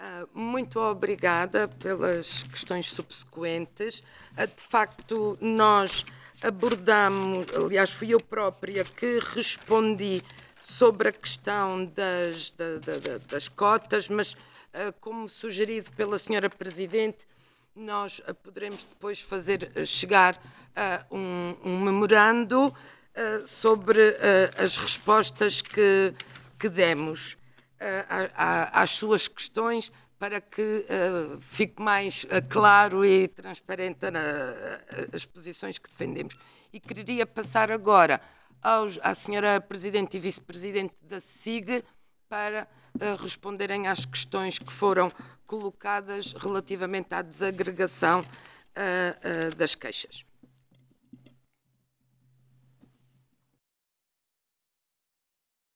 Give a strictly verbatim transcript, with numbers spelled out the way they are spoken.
Ah, Muito obrigada pelas questões subsequentes. Ah, De facto, nós abordamos, aliás, fui eu própria que respondi sobre a questão das, da- da- da- das cotas, mas, ah, como sugerido pela senhora Presidente, nós ah, poderemos depois fazer ah, chegar ah, um, um memorando ah, sobre ah, as respostas que, que demos às suas questões, para que uh, fique mais uh, claro e transparente na, as posições que defendemos. E queria passar agora aos, à senhora Presidente e Vice-Presidente da S I G para uh, responderem às questões que foram colocadas relativamente à desagregação uh, uh, das queixas.